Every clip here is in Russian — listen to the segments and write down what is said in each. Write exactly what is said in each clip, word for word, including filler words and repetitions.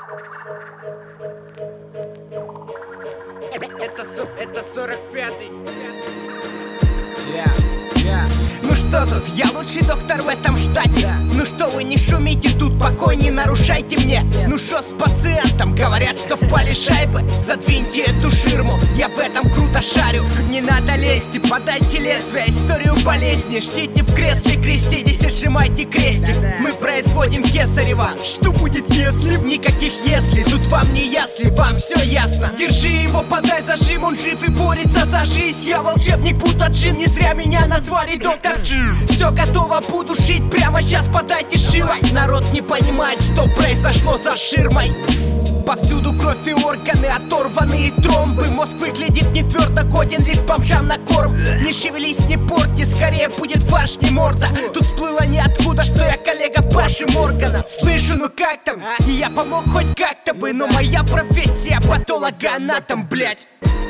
Это, это сорок пятый. Yeah, yeah. Ну что тут, я лучший доктор в этом штате. yeah. Ну что вы не шумите тут, покой не нарушайте мне. yeah. Ну что с пациентом, говорят, что впали шайбы. Задвиньте эту ширму, я в этом круто шарю. Не надо лезть и подайте лезвие, историю болезни. Ждите в кресле, креститесь и сжимайте крестик. Мы производим кесарево. Что будет если? Никаких если, тут вам не ясли, вам все ясно. Держи его, подай зажим, он жив и борется за жизнь. Я волшебник, будто джин, не зря меня назвали доктор Джин. Все готово, буду шить, прямо сейчас подайте шило. Народ не понимает, что произошло за ширмой. Повсюду кровь и органы, оторванные тромбы. Мозг выглядит не твердо, годен лишь бомжам на корм. Не шевелись, не порти, скорее будет фарш, не морда. Тут всплыло ниоткуда, что я коллега Паши Моргана. Слышу, ну как там? И я помог хоть как-то бы, но моя профессия патологоанатом, блять.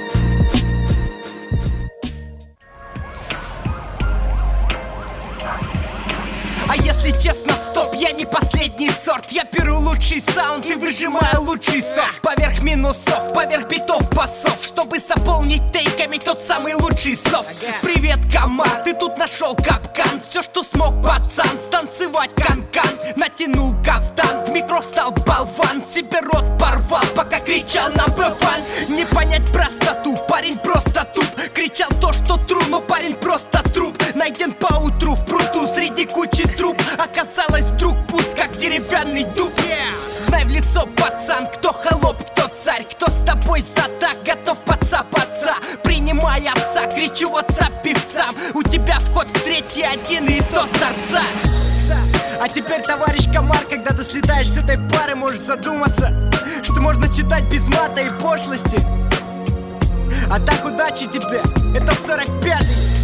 А если честно, стоп, я не последний сорт. Я беру лучший саунд и выжимаю лучший сок. Поверх минусов, поверх битов, басов, чтобы заполнить тейками тот самый лучший софт. Привет, команд, ты тут нашел капкан. Все, что смог пацан, станцевать канкан. Натянул кафтан, в микро встал болван. Себе рот порвал, пока кричал на бэфан. Не понять простоту, парень просто туп. Кричал то, что тру, но парень просто труп. Найден поутру в пруду среди кучи труп. Оказалось вдруг пуст, как деревянный дуб. yeah. Знай в лицо, пацан, кто холоп, кто царь. Кто с тобой за так, готов поца-поца. Принимай отца, кричу отца певцам. У тебя вход в третий один и то с торца. А теперь, товарищ комар, когда ты слетаешь с этой пары, можешь задуматься, что можно читать без мата и пошлости. А так удачи тебе, это сорок пятый.